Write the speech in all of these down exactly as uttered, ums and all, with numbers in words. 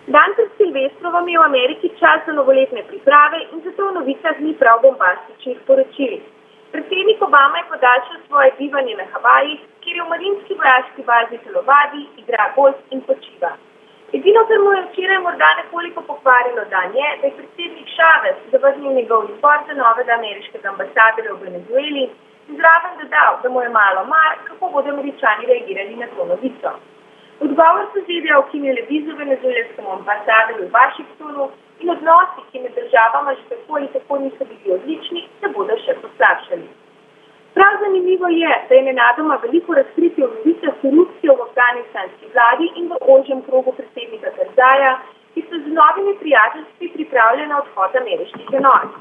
Dan pred Silvestrovom je v Ameriki čas za novoletne priprave in zato v novicah ni prav bombastičnih poročil. Predsednik Obama je podaljšal svoje bivanje na Havajih, kjer je v marinski vojaški bazi telovadi, igra golf in počiva. Edino, kar mu je včeraj morda nekoliko pokvarilo dan je, da je predsednik Chavez zavrnil njegov izbor za novega ameriškega ambasadorja v Venezueli in zraven dodal, da mu je malo mar, kako bodo Američani reagirali na to novico. Odgovor so Z D A ukinile vizo venezuelskemu ambasadorju v Washingtonu in odnosi, ki med državama že tako ali tako niso bili odlični, se bodo še poslabšali. Prav zanimivo je, da je nenadoma veliko razkritje v novicah korupcije v afganistanski vladi in v ožjem krogu predsednika Karzaja, ki so z novimi prijateljstvi pripravljali na odhod ameriških enot.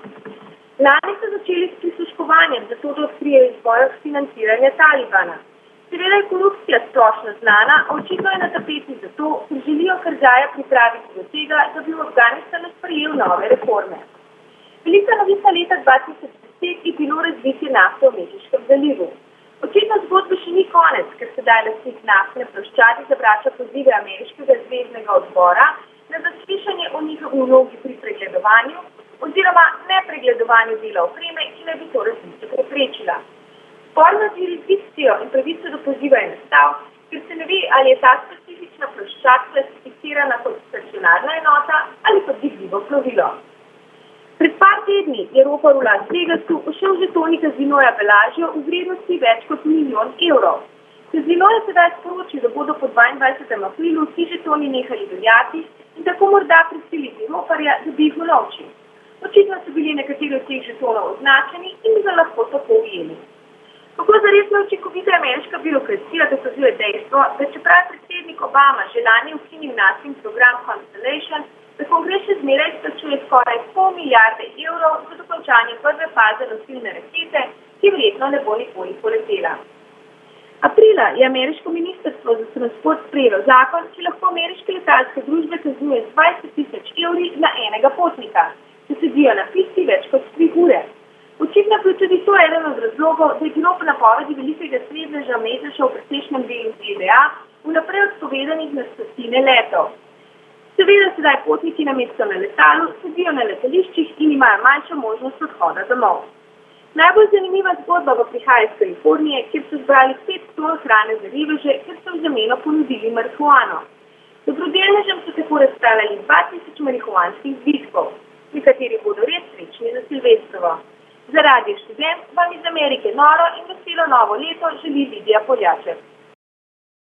Lani so začeli s prisluškovanjem, zato da odkrijejo izvor financiranja Talibana. Seveda je korupcija splošno znana, a očitno je na tapeti zato, ker želijo Karzaja pripraviti do tega, da bi v Afganistanu sprejel nove reforme. Velika novica leta dva tisoč deset je bilo razvitje nafte v Mehiškem zalivu. Očitno zgodbe še ni konec, ker sedaj lastnik naftne ploščadi zavrača pozive ameriškega zveznega odbora na zaslišanje o njihovi vlogi pri pregledovanju oziroma nepregledovanju dela opreme, ki naj bi to razvitje preprečila. Spor nad jurisdikcijo in pravico do poziva je nastal, ker se ne ve, ali je ta specifična ploščad klasificirana kot stacionarna enota ali kot gibljivo plovilo. Pred par tedni je ropar v Las Vegasu ušel žetoni Casinoja Bellagio v vrednosti več kot milijon evrov. Casino je sedaj sporočil, da bodo po dvaindvajsetem aprilu vsi žetoni nehali veljati in tako morda prisiliti roparja, da bi jih unovčil. Očitno so bili nekateri od teh žetonov označeni in bi ga lahko tako ujeli. Kako zares neučinkovita ameriška birokracija dokazuje dejstvo, da čeprav predsednik Obama že lani ukinil naftni program Constellation, da kongres še zmeraj izplačuje skoraj pol milijarde evrov za dokončanje prve faze nosilne rakete, ki verjetno ne bo nikoli poletela. Aprila je ameriško ministrstvo za transport sprejelo zakon, ki lahko ameriške letalske družbe kaznuje z dvajset tisoč evri na enega potnika, ki sedijo na pisti več kot tri ure. Očitno je tudi to eden od razlogov, da je bilo po napovedi velikega srednježa meseca v precejšnjem delu Z D A vnaprej odpovedanih na stotine letov. Seveda sedaj potniki namesto na letalu sedijo na letališčih in imajo manjšo možnost odhoda domov. Najbolj zanimiva zgodba pa prihaja iz Kalifornije, kjer so zbrali pet ton hrane za riveže, ker so v zameno ponudili marihuano. Dobrodelnežem so tako razstavljali dva tisoč marihuanskih zvitkov. Nekateri bodo res srečni za Silvestrovo. Za Radio Študent vam iz Amerike noro in veselo novo leto želi Lidija Poljaček.